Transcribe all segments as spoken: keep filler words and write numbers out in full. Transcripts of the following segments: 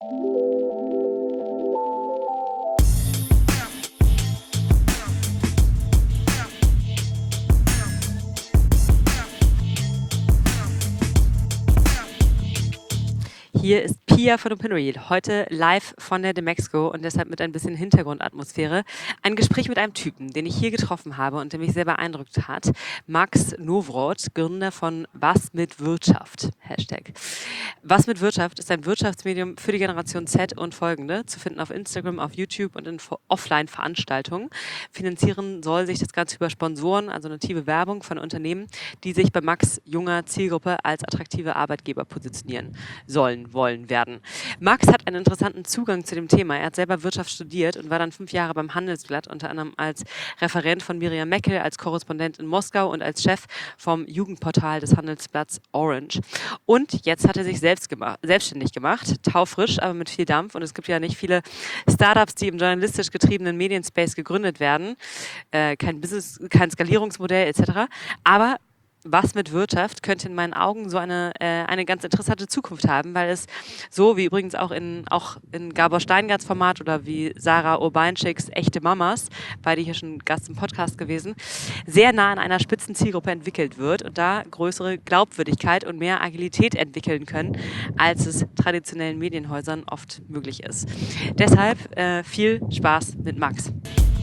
Hier ist Pia von Opinoid, heute live von der Demexco und deshalb mit ein bisschen Hintergrundatmosphäre. Ein Gespräch mit einem Typen, den ich hier getroffen habe und der mich sehr beeindruckt hat. Max Nowroth, Gründer von Was mit Wirtschaft. Hashtag. Was mit Wirtschaft ist ein Wirtschaftsmedium für die Generation Z und folgende, zu finden auf Instagram, auf YouTube und in Offline-Veranstaltungen. Finanzieren soll sich das Ganze über Sponsoren, also native Werbung von Unternehmen, die sich bei Max junger Zielgruppe als attraktive Arbeitgeber positionieren sollen, wollen, werden. Max hat einen interessanten Zugang zu dem Thema. Er hat selber Wirtschaft studiert und war dann fünf Jahre beim Handelsblatt, unter anderem als Referent von Miriam Meckel, als Korrespondent in Moskau und als Chef vom Jugendportal des Handelsblatts Orange. Und jetzt hat er sich selbst gemacht, selbstständig gemacht, taufrisch, aber mit viel Dampf. Und es gibt ja nicht viele Startups, die im journalistisch getriebenen Medienspace gegründet werden. Äh, kein Business, kein Skalierungsmodell et cetera. Aber Was mit Wirtschaft könnte in meinen Augen so eine, äh, eine ganz interessante Zukunft haben, weil es so, wie übrigens auch in, auch in Gabor Steingarts Format oder wie Sarah Urbanics Echte Mamas, beide hier schon Gast im Podcast gewesen, sehr nah an einer spitzen Zielgruppe entwickelt wird und da größere Glaubwürdigkeit und mehr Agilität entwickeln können, als es traditionellen Medienhäusern oft möglich ist. Deshalb äh, viel Spaß mit Max.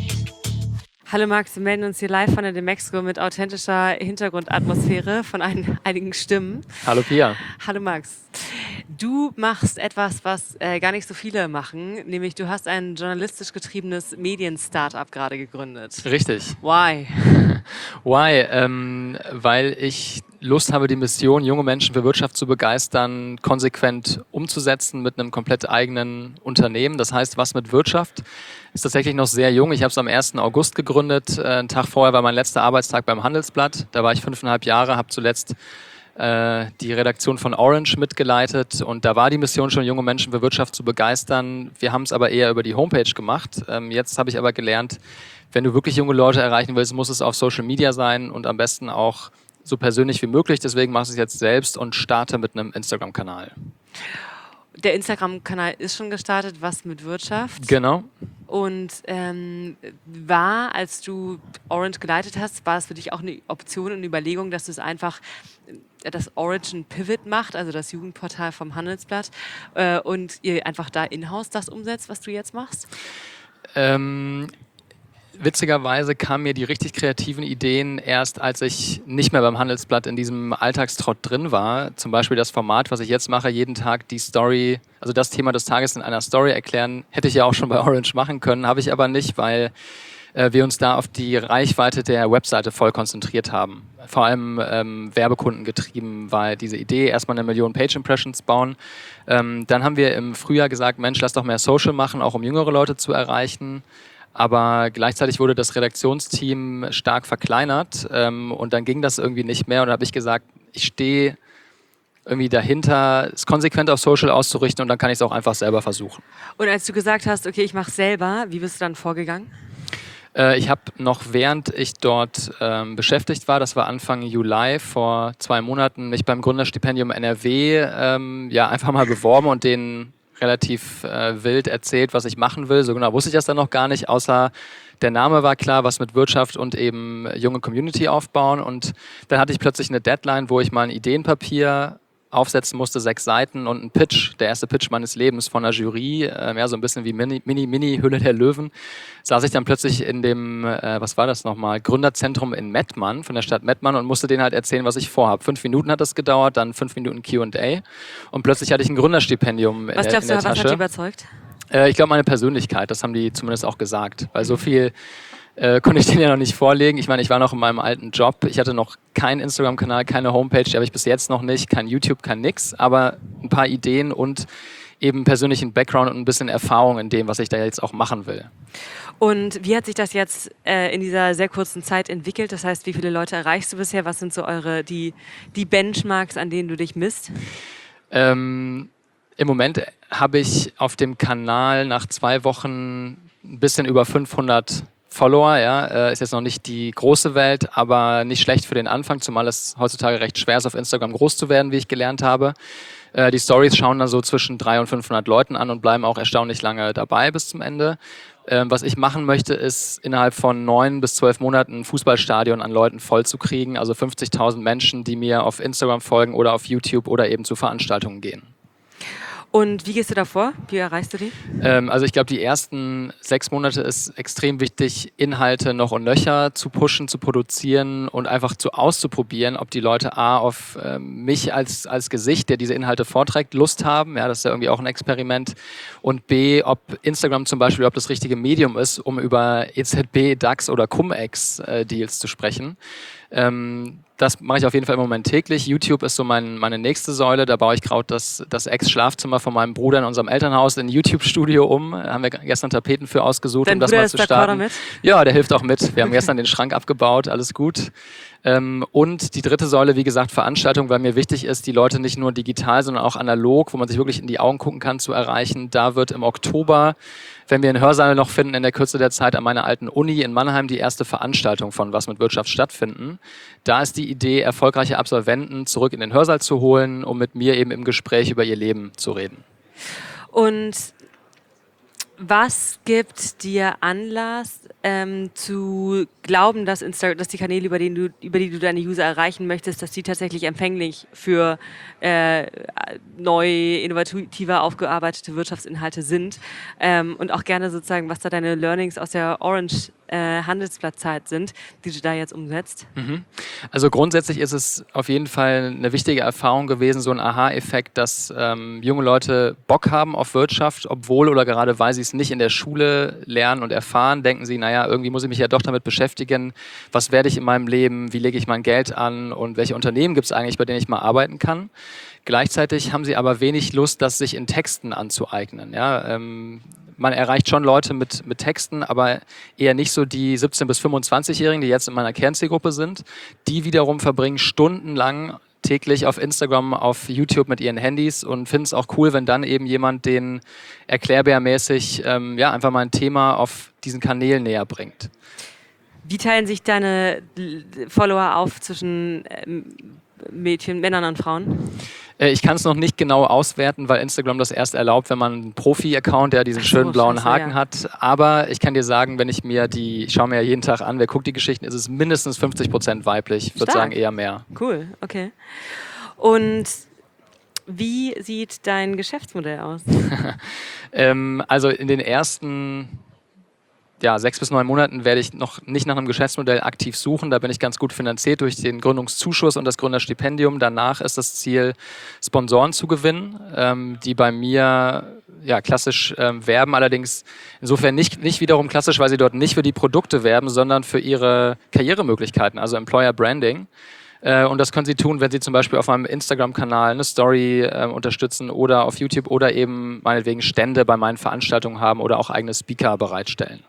Hallo Max, wir melden uns hier live von der Demexco mit authentischer Hintergrundatmosphäre von ein, einigen Stimmen. Hallo Pia. Hallo Max. Du machst etwas, was äh, gar nicht so viele machen, nämlich du hast ein journalistisch getriebenes Medien-Startup gerade gegründet. Richtig. Why? Why? Ähm, weil ich Lust habe, die Mission, junge Menschen für Wirtschaft zu begeistern, konsequent umzusetzen mit einem komplett eigenen Unternehmen. Das heißt, Was mit Wirtschaft ist tatsächlich noch sehr jung. Ich habe es am ersten August gegründet. Äh, einen Tag vorher war mein letzter Arbeitstag beim Handelsblatt. Da war ich fünfeinhalb Jahre, habe zuletzt äh, die Redaktion von Orange mitgeleitet. Und da war die Mission schon, junge Menschen für Wirtschaft zu begeistern. Wir haben es aber eher über die Homepage gemacht. Ähm, jetzt habe ich aber gelernt, wenn du wirklich junge Leute erreichen willst, muss es auf Social Media sein und am besten auch so persönlich wie möglich. Deswegen mache ich es jetzt selbst und starte mit einem Instagram-Kanal. Der Instagram-Kanal ist schon gestartet, Was mit Wirtschaft. Genau. Und ähm, war, als du Orange geleitet hast, war es für dich auch eine Option und eine Überlegung, dass du es einfach, dass Orange ein Pivot macht, also das Jugendportal vom Handelsblatt, äh, und ihr einfach da in-house das umsetzt, was du jetzt machst? Ähm... Witzigerweise kamen mir die richtig kreativen Ideen erst, als ich nicht mehr beim Handelsblatt in diesem Alltagstrott drin war. Zum Beispiel das Format, was ich jetzt mache, jeden Tag die Story, also das Thema des Tages in einer Story erklären, hätte ich ja auch schon bei Orange machen können, habe ich aber nicht, weil äh, wir uns da auf die Reichweite der Webseite voll konzentriert haben. Vor allem ähm, Werbekunden getrieben war diese Idee, erstmal eine Million Page-Impressions bauen. Ähm, dann haben wir im Frühjahr gesagt, Mensch, lass doch mehr Social machen, auch um jüngere Leute zu erreichen. Aber gleichzeitig wurde das Redaktionsteam stark verkleinert ähm, und dann ging das irgendwie nicht mehr. Und da habe ich gesagt, ich stehe irgendwie dahinter, es konsequent auf Social auszurichten und dann kann ich es auch einfach selber versuchen. Und als du gesagt hast, okay, ich mache es selber, wie bist du dann vorgegangen? Äh, ich habe noch, während ich dort ähm, beschäftigt war, das war Anfang Juli, vor zwei Monaten, mich beim Gründerstipendium N R W ähm, ja, einfach mal beworben und den relativ äh, wild erzählt, was ich machen will. So genau wusste ich das dann noch gar nicht, außer der Name war klar, Was mit Wirtschaft und eben junge Community aufbauen. Und dann hatte ich plötzlich eine Deadline, wo ich mal ein Ideenpapier aufsetzen musste, sechs Seiten und ein Pitch, der erste Pitch meines Lebens von der Jury, äh, ja, so ein bisschen wie Mini, Mini, Mini Hülle der Löwen, saß ich dann plötzlich in dem, äh, was war das nochmal, Gründerzentrum in Mettmann, von der Stadt Mettmann und musste denen halt erzählen, was ich vorhabe. Fünf Minuten hat das gedauert, dann fünf Minuten Q und A und plötzlich hatte ich ein Gründerstipendium in was der, glaubst in der du, was Tasche. hat dich überzeugt? Äh, ich glaube, meine Persönlichkeit, das haben die zumindest auch gesagt, weil so viel Äh, konnte ich den ja noch nicht vorlegen. Ich meine, ich war noch in meinem alten Job. Ich hatte noch keinen Instagram-Kanal, keine Homepage, die habe ich bis jetzt noch nicht, kein YouTube, kein nix, aber ein paar Ideen und eben persönlichen Background und ein bisschen Erfahrung in dem, was ich da jetzt auch machen will. Und wie hat sich das jetzt äh, in dieser sehr kurzen Zeit entwickelt? Das heißt, wie viele Leute erreichst du bisher? Was sind so eure die, die Benchmarks, an denen du dich misst? Ähm, im Moment habe ich auf dem Kanal nach zwei Wochen ein bisschen über fünfhundert Follower, ja, äh, ist jetzt noch nicht die große Welt, aber nicht schlecht für den Anfang, zumal es heutzutage recht schwer ist, auf Instagram groß zu werden, wie ich gelernt habe. Äh, die Stories schauen dann so zwischen dreihundert und fünfhundert Leuten an und bleiben auch erstaunlich lange dabei bis zum Ende. Ähm, was ich machen möchte, ist innerhalb von neun bis zwölf Monaten ein Fußballstadion an Leuten voll zu kriegen. Also fünfzigtausend Menschen, die mir auf Instagram folgen oder auf YouTube oder eben zu Veranstaltungen gehen. Und wie gehst du da vor? Wie erreichst du die? Ähm, also ich glaube, die ersten sechs Monate ist extrem wichtig, Inhalte noch und nöcher zu pushen, zu produzieren und einfach zu auszuprobieren, ob die Leute A, auf ähm, mich als, als Gesicht, der diese Inhalte vorträgt, Lust haben. Ja, das ist ja irgendwie auch ein Experiment. Und B, ob Instagram zum Beispiel, ob das richtige Medium ist, um über E Z B, DAX oder Cum-Ex-Deals äh, zu sprechen. Ähm, Das mache ich auf jeden Fall im Moment täglich. YouTube ist so mein, meine nächste Säule. Da baue ich gerade das, das Ex-Schlafzimmer von meinem Bruder in unserem Elternhaus in ein YouTube-Studio um. Da haben wir gestern Tapeten für ausgesucht, Dein um das Bruder mal ist zu starten. mit? Ja, der hilft auch mit. Wir haben gestern den Schrank abgebaut, alles gut. Ähm, und die dritte Säule, wie gesagt, Veranstaltung, weil mir wichtig ist, die Leute nicht nur digital, sondern auch analog, wo man sich wirklich in die Augen gucken kann, zu erreichen. Da wird im Oktober, wenn wir einen Hörsaal noch finden, in der Kürze der Zeit an meiner alten Uni in Mannheim die erste Veranstaltung von Was mit Wirtschaft stattfinden. Da ist die Idee, erfolgreiche Absolventen zurück in den Hörsaal zu holen, um mit mir eben im Gespräch über ihr Leben zu reden. Und was gibt dir Anlass ähm, zu glauben, dass, Insta- dass die Kanäle, über, den du, über die du deine User erreichen möchtest, dass die tatsächlich empfänglich für äh, neue, innovativer aufgearbeitete Wirtschaftsinhalte sind? Ähm, und auch gerne sozusagen, was da deine Learnings aus der Orange äh, Handelsblattzeit sind, die du da jetzt umsetzt? Mhm. Also grundsätzlich ist es auf jeden Fall eine wichtige Erfahrung gewesen, so ein Aha-Effekt, dass ähm, junge Leute Bock haben auf Wirtschaft, obwohl oder gerade weil sie es nicht in der Schule lernen und erfahren, denken sie, naja, irgendwie muss ich mich ja doch damit beschäftigen, was werde ich in meinem Leben, wie lege ich mein Geld an und welche Unternehmen gibt es eigentlich, bei denen ich mal arbeiten kann. Gleichzeitig haben sie aber wenig Lust, das sich in Texten anzueignen. Ja, ähm, man erreicht schon Leute mit, mit Texten, aber eher nicht so die siebzehn- bis fünfundzwanzigjährigen, die jetzt in meiner Kernzielgruppe sind. Die wiederum verbringen stundenlang täglich auf Instagram, auf YouTube mit ihren Handys und finden es auch cool, wenn dann eben jemand den erklärbärmäßig ähm, ja, einfach mal ein Thema auf diesen Kanälen näher bringt. Wie teilen sich deine Follower auf zwischen ähm, Mädchen, Männern und Frauen? Ich kann es noch nicht genau auswerten, weil Instagram das erst erlaubt, wenn man einen Profi-Account, der diesen Ach so, schönen blauen scheiße, Haken ja. hat. Aber ich kann dir sagen, wenn ich mir die, ich schaue mir ja jeden Tag an, wer guckt die Geschichten, ist es mindestens fünfzig Prozent weiblich. Ich würde Stark. sagen eher mehr. Cool, okay. Und wie sieht dein Geschäftsmodell aus? ähm, also in den ersten ja, sechs bis neun Monaten werde ich noch nicht nach einem Geschäftsmodell aktiv suchen. Da bin ich ganz gut finanziert durch den Gründungszuschuss und das Gründerstipendium. Danach ist das Ziel, Sponsoren zu gewinnen, ähm, die bei mir ja, klassisch ähm, werben. Allerdings insofern nicht, nicht wiederum klassisch, weil sie dort nicht für die Produkte werben, sondern für ihre Karrieremöglichkeiten, also Employer Branding. Äh, und das können Sie tun, wenn Sie zum Beispiel auf meinem Instagram-Kanal eine Story äh, unterstützen oder auf YouTube oder eben meinetwegen Stände bei meinen Veranstaltungen haben oder auch eigene Speaker bereitstellen.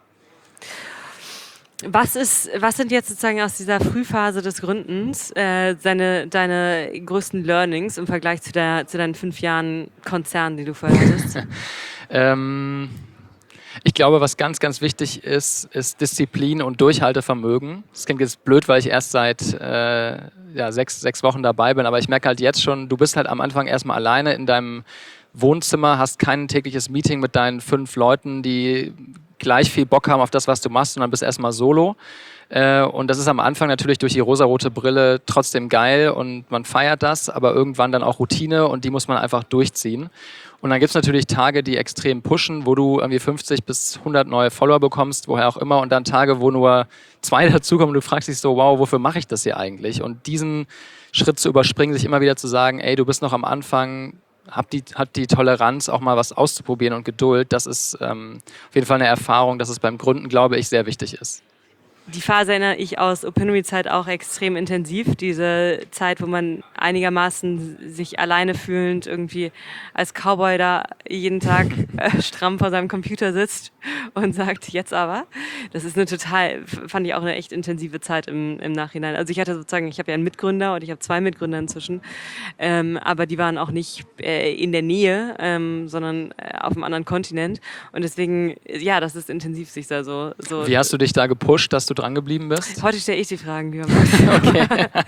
Was, ist, was sind jetzt sozusagen aus dieser Frühphase des Gründens äh, deine, deine größten Learnings im Vergleich zu, der, zu deinen fünf Jahren Konzern, die du vorher hattest? ähm, ich glaube, was ganz, ganz wichtig ist, ist Disziplin und Durchhaltevermögen. Das klingt jetzt blöd, weil ich erst seit äh, ja, sechs, sechs Wochen dabei bin, aber ich merke halt jetzt schon, du bist halt am Anfang erstmal alleine in deinem Wohnzimmer, hast kein tägliches Meeting mit deinen fünf Leuten, die gleich viel Bock haben auf das, was du machst, und dann bist du erstmal solo. Äh, und das ist am Anfang natürlich durch die rosarote Brille trotzdem geil und man feiert das, aber irgendwann dann auch Routine und die muss man einfach durchziehen. Und dann gibt es natürlich Tage, die extrem pushen, wo du irgendwie fünfzig bis hundert neue Follower bekommst, woher auch immer, und dann Tage, wo nur zwei dazukommen und du fragst dich so, wow, wofür mache ich das hier eigentlich? Und diesen Schritt zu überspringen, sich immer wieder zu sagen, ey, du bist noch am Anfang, hab die, hat die Toleranz, auch mal was auszuprobieren und Geduld, das ist ähm, auf jeden Fall eine Erfahrung, dass es beim Gründen, glaube ich, sehr wichtig ist. Die Phase erinnere ich aus Opinomy-Zeit auch extrem intensiv. Diese Zeit, wo man einigermaßen sich alleine fühlend irgendwie als Cowboy da jeden Tag äh, stramm vor seinem Computer sitzt und sagt, jetzt aber. Das ist eine total, fand ich auch eine echt intensive Zeit im, im Nachhinein. Also ich hatte sozusagen, ich habe ja einen Mitgründer und ich habe zwei Mitgründer inzwischen, ähm, aber die waren auch nicht äh, in der Nähe, ähm, sondern äh, auf einem anderen Kontinent. Und deswegen, ja, das ist intensiv, sich da so... so Wie hast du dich da gepusht, dass du dran geblieben bist? Heute stelle ich die Fragen, lieber Okay.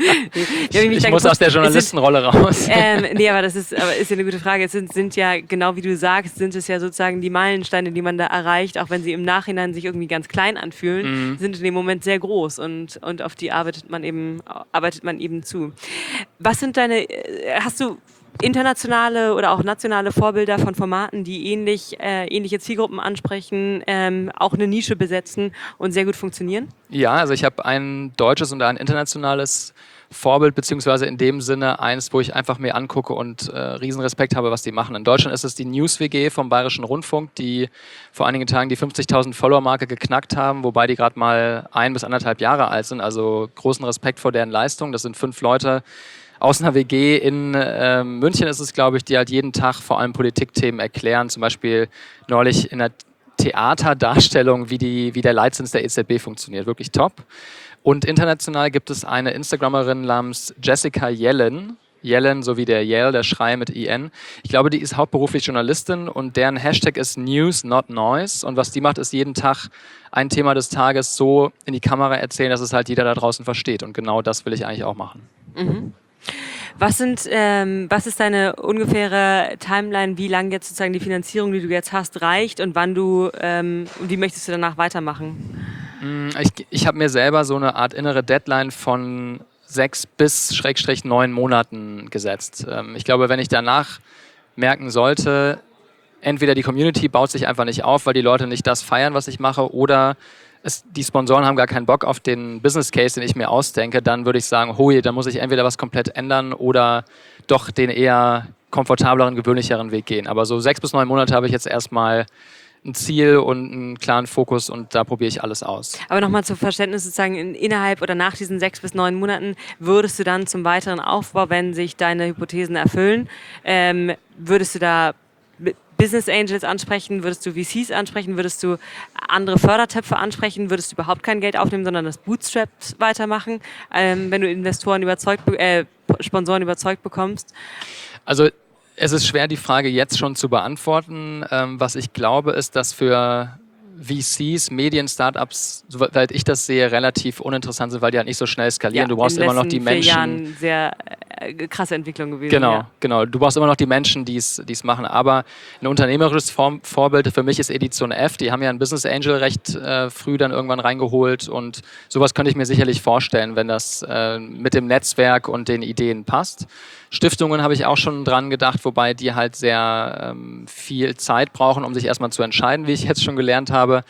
ich ich muss aus der Journalistenrolle raus. Ähm, nee, aber das ist, aber ist ja eine gute Frage. Es sind, sind ja, genau wie du sagst, sind es ja sozusagen die Meilensteine, die man da erreicht, auch wenn sie im Nachhinein sich irgendwie ganz klein anfühlen, mhm. sind in dem Moment sehr groß und, und auf die arbeitet man eben, arbeitet man eben zu. Was sind deine, hast du internationale oder auch nationale Vorbilder von Formaten, die ähnlich, äh, ähnliche Zielgruppen ansprechen, ähm, auch eine Nische besetzen und sehr gut funktionieren? Ja, also ich habe ein deutsches und ein internationales Vorbild, beziehungsweise in dem Sinne eins, wo ich einfach mir angucke und äh, riesen Respekt habe, was die machen. In Deutschland ist es die News W G vom Bayerischen Rundfunk, die vor einigen Tagen die fünfzigtausend Follower-Marke geknackt haben, wobei die gerade mal ein bis anderthalb Jahre alt sind. Also großen Respekt vor deren Leistung. Das sind fünf Leute aus einer W G in äh, München ist es, glaube ich, die halt jeden Tag vor allem Politikthemen erklären. Zum Beispiel neulich in einer Theaterdarstellung, wie, die, wie der Leitzins der E Z B funktioniert. Wirklich top. Und international gibt es eine Instagramerin namens Jessica Yellen. Yellen, so wie der Yell, der Schrei mit I N. Ich glaube, die ist hauptberuflich Journalistin und deren Hashtag ist News, not Noise. Und was die macht, ist jeden Tag ein Thema des Tages so in die Kamera erzählen, dass es halt jeder da draußen versteht. Und genau das will ich eigentlich auch machen. Mhm. Was sind, ähm, was ist deine ungefähre Timeline, wie lange jetzt sozusagen die Finanzierung, die du jetzt hast, reicht und wann du, ähm, wie möchtest du danach weitermachen? Ich, ich habe mir selber so eine Art innere Deadline von sechs bis schrägstrich neun Monaten gesetzt. Ähm, ich glaube, wenn ich danach merken sollte, entweder die Community baut sich einfach nicht auf, weil die Leute nicht das feiern, was ich mache, oder es, die Sponsoren haben gar keinen Bock auf den Business Case, den ich mir ausdenke, dann würde ich sagen, hui, dann muss ich entweder was komplett ändern oder doch den eher komfortableren, gewöhnlicheren Weg gehen. Aber so sechs bis neun Monate habe ich jetzt erstmal ein Ziel und einen klaren Fokus und da probiere ich alles aus. Aber nochmal zum Verständnis sozusagen, in, innerhalb oder nach diesen sechs bis neun Monaten würdest du dann zum weiteren Aufbau, wenn sich deine Hypothesen erfüllen, ähm, würdest du da Business Angels ansprechen, würdest du V Cs ansprechen, würdest du andere Fördertöpfe ansprechen, würdest du überhaupt kein Geld aufnehmen, sondern das Bootstrap weitermachen, ähm, wenn du Investoren überzeugt, äh, Sponsoren überzeugt bekommst? Also es ist schwer, die Frage jetzt schon zu beantworten. Ähm, was ich glaube, ist, dass für V Cs, Medien-Startups, soweit ich das sehe, relativ uninteressant sind, weil die halt nicht so schnell skalieren. Ja, du brauchst immer noch die Menschen. Jahren sehr äh, krasse Entwicklung gewesen. Genau, ja. genau. Du brauchst immer noch die Menschen, die es machen. Aber ein unternehmerisches Vor Vorbild für mich ist Edition F. Die haben ja ein Business Angel recht äh, früh dann irgendwann reingeholt und sowas könnte ich mir sicherlich vorstellen, wenn das äh, mit dem Netzwerk und den Ideen passt. Stiftungen habe ich auch schon dran gedacht, wobei die halt sehr ähm, viel Zeit brauchen, um sich erstmal zu entscheiden, wie ich jetzt schon gelernt habe.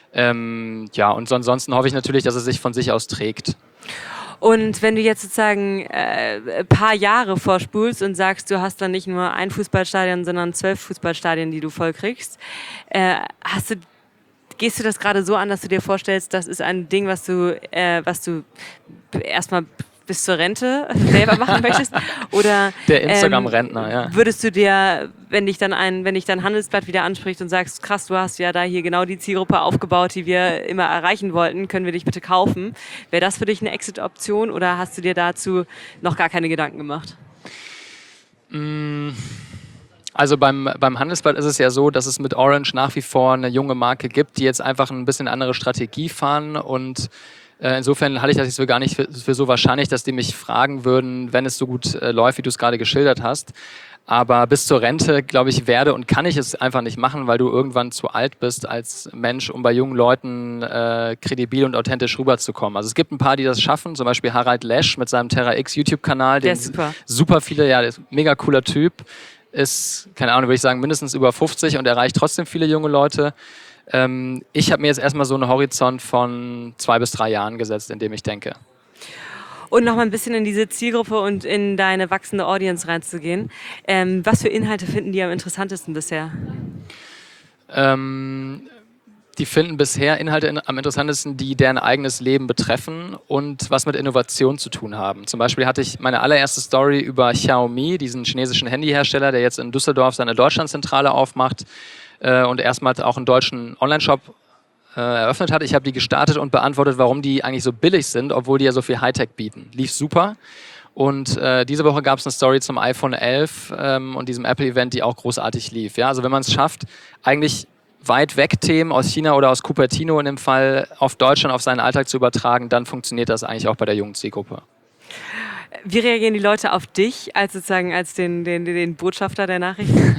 Ähm, ja, und so ansonsten hoffe ich natürlich, dass es sich von sich aus trägt. Und wenn du jetzt sozusagen äh, ein paar Jahre vorspulst und sagst, du hast dann nicht nur ein Fußballstadion, sondern zwölf Fußballstadien, die du vollkriegst, äh, hast du, gehst du das gerade so an, dass du dir vorstellst, das ist ein Ding, was du, äh, was du erstmal bis zur Rente selber machen möchtest? Oder der Instagram-Rentner, ähm, ja. Würdest du dir, wenn dich dann ein, wenn dich dann Handelsblatt wieder anspricht und sagst, krass, du hast ja da hier genau die Zielgruppe aufgebaut, die wir immer erreichen wollten, können wir dich bitte kaufen? Wäre das für dich eine Exit-Option oder hast du dir dazu noch gar keine Gedanken gemacht? Also beim, beim Handelsblatt ist es ja so, dass es mit Orange nach wie vor eine junge Marke gibt, die jetzt einfach ein bisschen andere Strategie fahren und insofern halte ich das jetzt für gar nicht für, für so wahrscheinlich, dass die mich fragen würden, wenn es so gut äh, läuft, wie du es gerade geschildert hast. Aber bis zur Rente, glaube ich, werde und kann ich es einfach nicht machen, weil du irgendwann zu alt bist als Mensch, um bei jungen Leuten äh, kredibil und authentisch rüberzukommen. Also es gibt ein paar, die das schaffen, zum Beispiel Harald Lesch mit seinem Terra X YouTube-Kanal. Der ist super. Super viele, ja, der ist ein mega cooler Typ. Ist, keine Ahnung, würde ich sagen, mindestens über fünfzig und erreicht trotzdem viele junge Leute. Ähm, ich habe mir jetzt erstmal so einen Horizont von zwei bis drei Jahren gesetzt, in dem ich denke. Und noch mal ein bisschen in diese Zielgruppe und in deine wachsende Audience reinzugehen. Ähm, was für Inhalte finden die am interessantesten bisher? Ähm, die finden bisher Inhalte in, am interessantesten, die deren eigenes Leben betreffen und was mit Innovation zu tun haben. Zum Beispiel hatte ich meine allererste Story über Xiaomi, diesen chinesischen Handyhersteller, der jetzt in Düsseldorf seine Deutschlandzentrale aufmacht und erstmals auch einen deutschen Online-Shop äh, eröffnet hat. Ich habe die gestartet und beantwortet, warum die eigentlich so billig sind, obwohl die ja so viel Hightech bieten. Lief super. Und äh, diese Woche gab es eine Story zum iPhone elf ähm, und diesem Apple-Event, die auch großartig lief. Ja? Also wenn man es schafft, eigentlich weit weg Themen aus China oder aus Cupertino in dem Fall auf Deutschland, auf seinen Alltag zu übertragen, dann funktioniert das eigentlich auch bei der jungen Zielgruppe. Wie reagieren die Leute auf dich als sozusagen als den, den, den Botschafter der Nachrichten?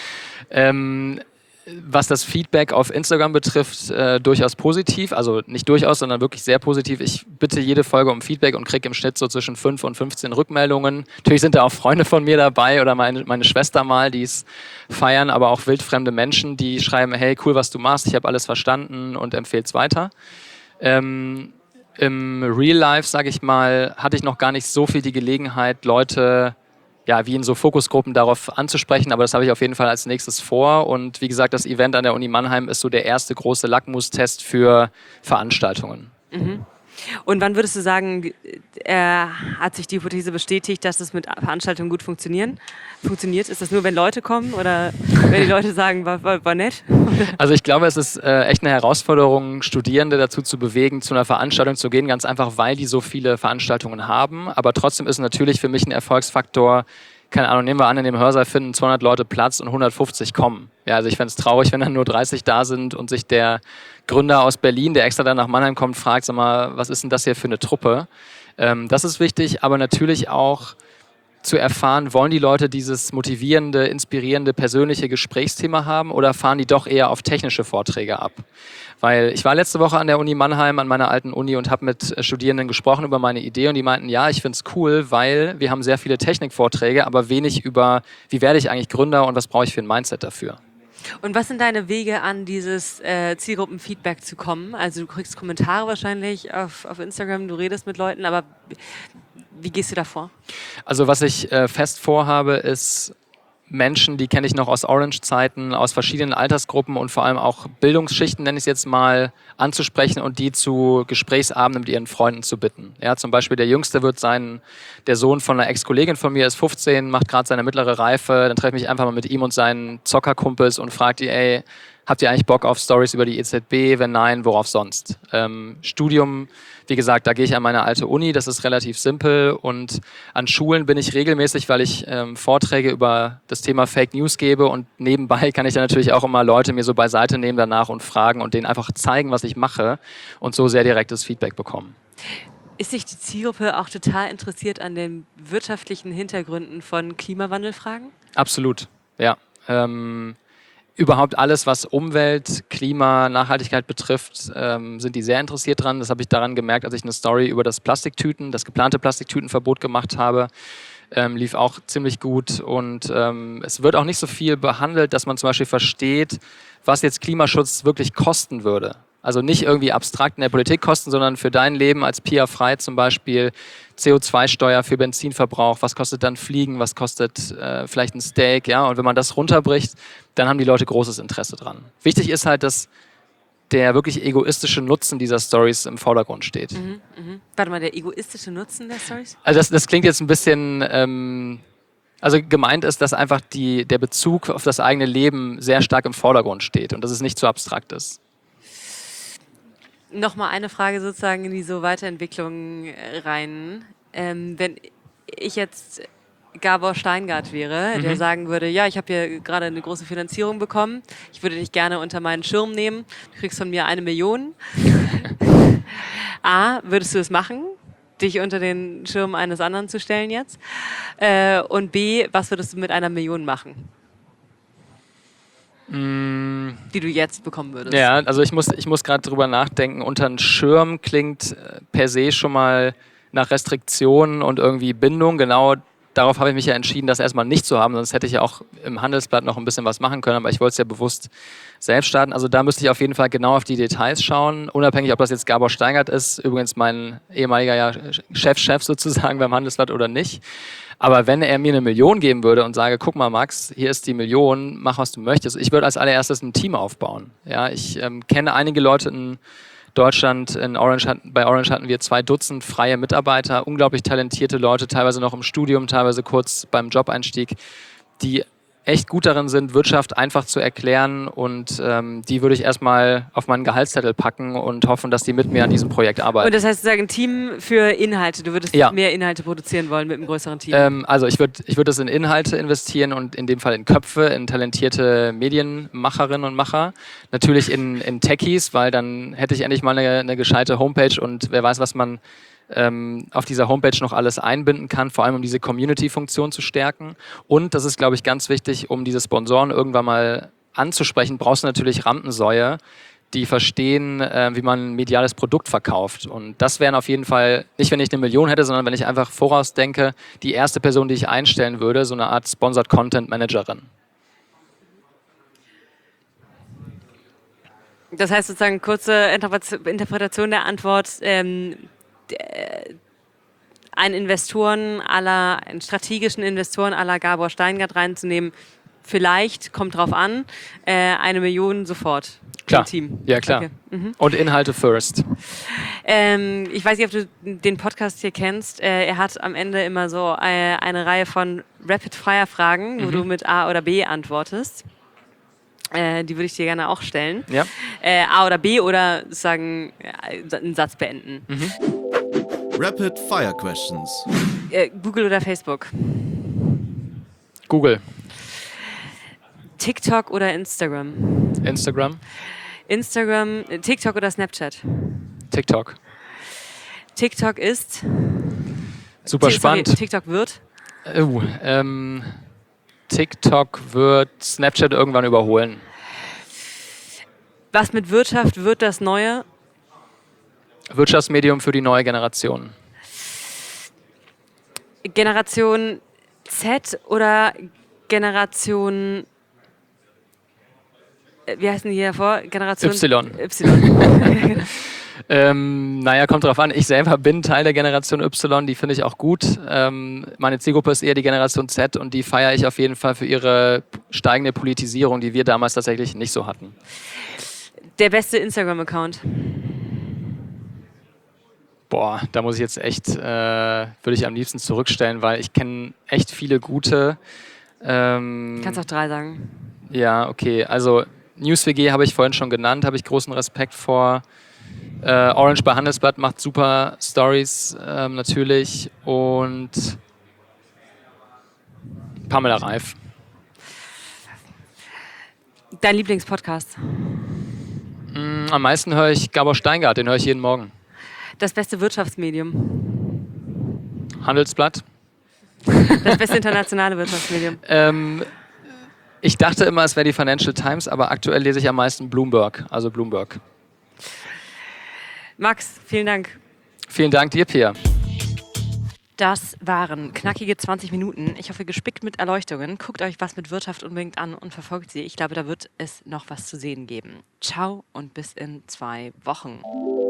ähm, was das Feedback auf Instagram betrifft, äh, durchaus positiv. Also nicht durchaus, sondern wirklich sehr positiv. Ich bitte jede Folge um Feedback und kriege im Schnitt so zwischen fünf und fünfzehn Rückmeldungen. Natürlich sind da auch Freunde von mir dabei oder meine, meine Schwester mal, die es feiern, aber auch wildfremde Menschen, die schreiben, hey, cool, was du machst, ich habe alles verstanden und empfehle es weiter. Ähm, Im Real Life, sage ich mal, hatte ich noch gar nicht so viel die Gelegenheit, Leute ja, wie in so Fokusgruppen darauf anzusprechen, aber das habe ich auf jeden Fall als nächstes vor. Und wie gesagt, das Event an der Uni Mannheim ist so der erste große Lackmustest für Veranstaltungen. Mhm. Und wann würdest du sagen, äh, hat sich die Hypothese bestätigt, dass es mit Veranstaltungen gut funktionieren? funktioniert? Ist das nur, wenn Leute kommen oder wenn die Leute sagen, war, war, war nett? Also ich glaube, es ist äh, echt eine Herausforderung, Studierende dazu zu bewegen, zu einer Veranstaltung zu gehen, ganz einfach, weil die so viele Veranstaltungen haben. Aber trotzdem ist natürlich für mich ein Erfolgsfaktor, keine Ahnung, nehmen wir an, in dem Hörsaal finden zweihundert Leute Platz und hundertfünfzig kommen. Ja, also ich fände es traurig, wenn dann nur dreißig da sind und sich der Gründer aus Berlin, der extra dann nach Mannheim kommt, fragt, sag mal, was ist denn das hier für eine Truppe? Ähm, das ist wichtig, aber natürlich auch zu erfahren, wollen die Leute dieses motivierende, inspirierende, persönliche Gesprächsthema haben oder fahren die doch eher auf technische Vorträge ab? Weil ich war letzte Woche an der Uni Mannheim, an meiner alten Uni und habe mit Studierenden gesprochen über meine Idee und die meinten, ja, ich finde es cool, weil wir haben sehr viele Technikvorträge, aber wenig über, wie werde ich eigentlich Gründer und was brauche ich für ein Mindset dafür. Und was sind deine Wege, an dieses äh, Zielgruppenfeedback zu kommen? Also du kriegst Kommentare wahrscheinlich auf, auf Instagram, du redest mit Leuten, aber wie gehst du da vor? Also was ich äh, fest vorhabe, ist Menschen, die kenne ich noch aus Orange-Zeiten, aus verschiedenen Altersgruppen und vor allem auch Bildungsschichten, nenne ich es jetzt mal, anzusprechen und die zu Gesprächsabenden mit ihren Freunden zu bitten. Ja, zum Beispiel der Jüngste wird sein, der Sohn von einer Ex-Kollegin von mir ist fünfzehn, macht gerade seine mittlere Reife, dann treffe ich mich einfach mal mit ihm und seinen Zockerkumpels und frage die, ey, habt ihr eigentlich Bock auf Stories über die E Z B? Wenn nein, worauf sonst? Ähm, Studium, wie gesagt, da gehe ich an meine alte Uni, das ist relativ simpel und an Schulen bin ich regelmäßig, weil ich ähm, Vorträge über das Thema Fake News gebe und nebenbei kann ich dann natürlich auch immer Leute mir so beiseite nehmen danach und fragen und denen einfach zeigen, was ich mache und so sehr direktes Feedback bekommen. Ist sich die Zielgruppe auch total interessiert an den wirtschaftlichen Hintergründen von Klimawandelfragen? Absolut, ja. Ähm, Überhaupt alles, was Umwelt, Klima, Nachhaltigkeit betrifft, ähm, sind die sehr interessiert dran. Das habe ich daran gemerkt, als ich eine Story über das Plastiktüten, das geplante Plastiktütenverbot gemacht habe. Ähm, lief auch ziemlich gut und ähm, es wird auch nicht so viel behandelt, dass man zum Beispiel versteht, was jetzt Klimaschutz wirklich kosten würde. Also nicht irgendwie abstrakt in der Politik kosten, sondern für dein Leben als P R-frei zum Beispiel C O zwei Steuer für Benzinverbrauch, was kostet dann Fliegen, was kostet äh, vielleicht ein Steak, ja, und wenn man das runterbricht, dann haben die Leute großes Interesse dran. Wichtig ist halt, dass der wirklich egoistische Nutzen dieser Stories im Vordergrund steht. Mhm, mh. Warte mal, der egoistische Nutzen der Stories? Also das, das klingt jetzt ein bisschen, ähm, also gemeint ist, dass einfach die, der Bezug auf das eigene Leben sehr stark im Vordergrund steht und dass es nicht zu abstrakt ist. Nochmal eine Frage sozusagen in die so Weiterentwicklung rein. Ähm, wenn ich jetzt Gabor Steingart wäre, mhm. der sagen würde, ja, ich habe hier gerade eine große Finanzierung bekommen, ich würde dich gerne unter meinen Schirm nehmen, du kriegst von mir eine Million. A, würdest du es machen, dich unter den Schirm eines anderen zu stellen jetzt? Äh, und B, was würdest du mit einer Million machen? Die du jetzt bekommen würdest. Ja, also ich muss, ich muss gerade drüber nachdenken. Unter einen Schirm klingt per se schon mal nach Restriktionen und irgendwie Bindung. Genau darauf habe ich mich ja entschieden, das erstmal nicht zu haben. Sonst hätte ich ja auch im Handelsblatt noch ein bisschen was machen können. Aber ich wollte es ja bewusst selbst starten. Also da müsste ich auf jeden Fall genau auf die Details schauen. Unabhängig, ob das jetzt Gabor Steingart ist, übrigens mein ehemaliger ja, Chef-Chef sozusagen beim Handelsblatt oder nicht. Aber wenn er mir eine Million geben würde und sage, guck mal Max, hier ist die Million, mach was du möchtest. Ich würde als allererstes ein Team aufbauen. Ja, ich ähm, kenne einige Leute in Deutschland, in Orange hat, bei Orange hatten wir zwei Dutzend freie Mitarbeiter, unglaublich talentierte Leute, teilweise noch im Studium, teilweise kurz beim Jobeinstieg, die echt gut darin sind, Wirtschaft einfach zu erklären und ähm, die würde ich erstmal auf meinen Gehaltszettel packen und hoffen, dass die mit mir an diesem Projekt arbeiten. Und das heißt sozusagen ein Team für Inhalte. Du würdest ja. mehr Inhalte produzieren wollen mit einem größeren Team. Ähm, also ich würde ich würd das in Inhalte investieren und in dem Fall in Köpfe, in talentierte Medienmacherinnen und Macher. Natürlich in, in Techies, weil dann hätte ich endlich mal eine, eine gescheite Homepage und wer weiß, was man ähm, auf dieser Homepage noch alles einbinden kann, vor allem um diese Community-Funktion zu stärken. Und das ist, glaube ich, ganz wichtig, um diese Sponsoren irgendwann mal anzusprechen, brauchst du natürlich Rampensäue, die verstehen, äh, wie man ein mediales Produkt verkauft. Und das wären auf jeden Fall, nicht wenn ich eine Million hätte, sondern wenn ich einfach vorausdenke, die erste Person, die ich einstellen würde, so eine Art Sponsored Content Managerin. Das heißt sozusagen, kurze Interpretation der Antwort, ähm, einen Investoren à la, einen strategischen Investoren à la Gabor Steingart reinzunehmen, vielleicht, kommt drauf an, äh, eine Million sofort. Klar, Team. ja klar. Okay. Mhm. Und Inhalte first. Ähm, ich weiß nicht, ob du den Podcast hier kennst. Äh, er hat am Ende immer so äh, eine Reihe von Rapid-Fire-Fragen, mhm. wo du mit A oder B antwortest. Äh, die würde ich dir gerne auch stellen. Ja. Äh, A oder B oder sagen, äh, einen Satz beenden. Mhm. Rapid Fire Questions. Äh, Google oder Facebook? Google. TikTok oder Instagram? Instagram. Instagram, TikTok oder Snapchat? TikTok. TikTok ist? Super T- spannend. Sorry, TikTok wird? Uh, ähm, TikTok wird Snapchat irgendwann überholen. Was mit Wirtschaft wird das Neue? Wirtschaftsmedium für die neue Generation. Generation Z oder Generation... Wie heißen die hier vor? Generation Y. Y. ähm, naja, kommt drauf an. Ich selber bin Teil der Generation Y, die finde ich auch gut. Ähm, meine Zielgruppe ist eher die Generation Z und die feiere ich auf jeden Fall für ihre steigende Politisierung, die wir damals tatsächlich nicht so hatten. Der beste Instagram-Account? Boah, da muss ich jetzt echt, äh, würde ich am liebsten zurückstellen, weil ich kenne echt viele gute. Ähm, Kannst auch drei sagen. Ja, okay. Also NewsWG habe ich vorhin schon genannt, habe ich großen Respekt vor. Äh, Orange bei Handelsblatt macht super Stories ähm, natürlich und Pamela Reif. Dein Lieblingspodcast? Mm, am meisten höre ich Gabor Steingart, den höre ich jeden Morgen. Das beste Wirtschaftsmedium? Handelsblatt. Das beste internationale Wirtschaftsmedium? ähm, ich dachte immer, es wäre die Financial Times, aber aktuell lese ich am meisten Bloomberg, also Bloomberg. Max, vielen Dank. Vielen Dank dir, Pia. Das waren knackige zwanzig Minuten. Ich hoffe, gespickt mit Erleuchtungen. Guckt euch was mit Wirtschaft unbedingt an und verfolgt sie. Ich glaube, da wird es noch was zu sehen geben. Ciao und bis in zwei Wochen.